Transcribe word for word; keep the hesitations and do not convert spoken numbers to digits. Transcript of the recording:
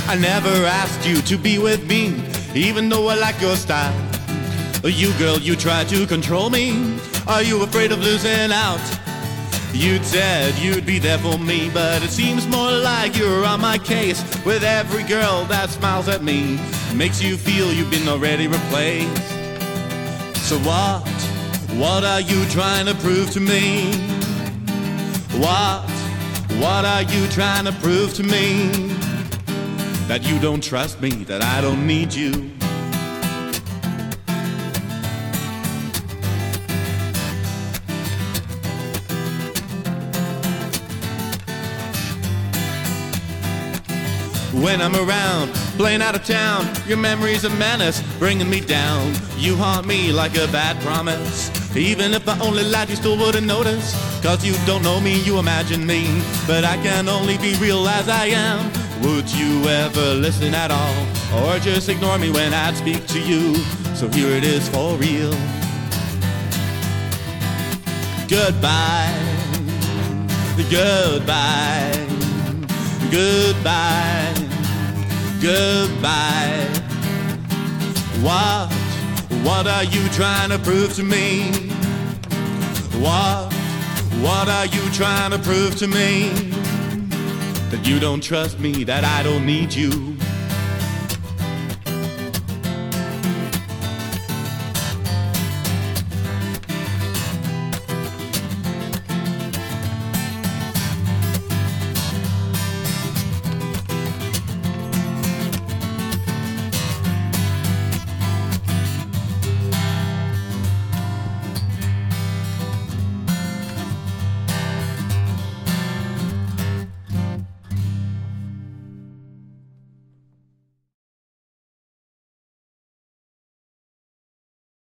I never asked you to be with me, even though I like your style. You girl, you try to control me. Are you afraid of losing out? You said you'd be there for me, but it seems more like you're on my case. With every girl that smiles at me, makes you feel you've been already replaced. So what, what are you trying to prove to me? What, what are you trying to prove to me? That you don't trust me, that I don't need you. When I'm around, playing out of town, your memory's a menace, bringing me down. You haunt me like a bad promise. Even if I only lied, you still wouldn't notice. Cause you don't know me, you imagine me, but I can only be real as I am. Would you ever listen at all, or just ignore me when I speak to you? So here it is for real. Goodbye, goodbye, goodbye, goodbye. What, what are you trying to prove to me? What, what are you trying to prove to me? That you don't trust me, that I don't need you.